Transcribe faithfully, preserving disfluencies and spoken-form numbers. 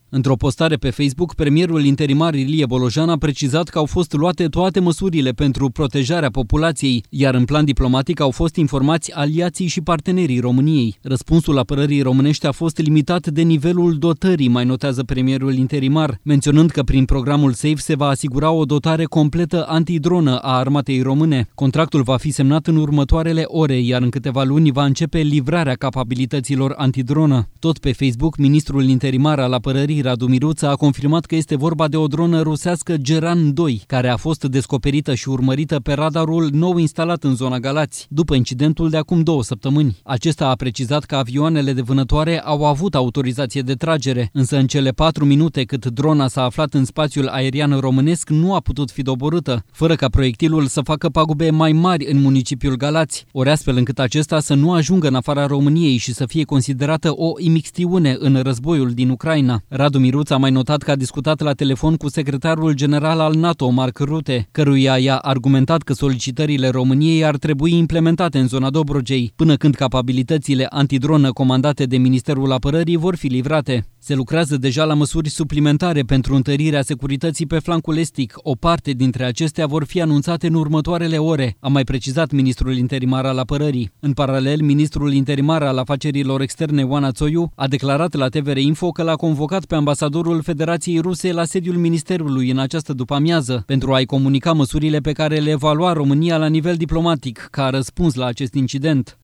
Într-o postare pe Facebook, premierul interimar Ilie Bolojan a precizat că au fost luate toate măsurile pentru protejarea populației, iar în plan diplomatic au fost informați aliații și partenerii României. Răspunsul apărării românești a fost limitat de nivelul dotării, mai notează premierul interimar, menționând că prin programul SAFE se va asigura o dotare completă antidronă a armatei române. Contractul va fi semnat în următoarele ore, iar în câteva luni va începe livrarea capabilităților antidronă. Tot pe Facebook, ministrul interimar al apărării Radu Miruță a confirmat că este vorba de o dronă rusească Geran doi, care a fost descoperită și urmărită pe radarul nou instalat în zona Galați, după incidentul de acum două săptămâni. Acesta a precizat că avioanele de vânătoare au avut autorizație de tragere, însă în cele patru minute cât drona s-a aflat în spațiul aerian românesc nu a putut fi doborâtă, fără ca proiectilul să facă pagube mai mari în municipiul Galați, ori astfel încât acesta să nu ajungă în afara României și să fie considerată o imixtiune în războiul din Ucraina. Radu Miruță a mai notat că a discutat la telefon cu secretarul general al NATO, Mark Rutte, căruia i-a argumentat că solicitările României ar trebui implementate în zona Dobrogei, până când capabilitățile antidronă comandate de Ministerul Apărării vor fi livrate. Se lucrează deja la măsuri suplimentare pentru întărirea securității pe flancul estic. O parte dintre acestea vor fi anunțate în următoarele ore, a mai precizat ministrul interimar al apărării. În paralel, ministrul interimar al afacerilor externe, Oana Țoiu, a declarat la T V R Info că l-a convocat pe ambasadorul Federației Ruse la sediul ministerului în această după-amiază pentru a-i comunica măsurile pe care le va lua România la nivel diplomatic ca răspuns la acest incident.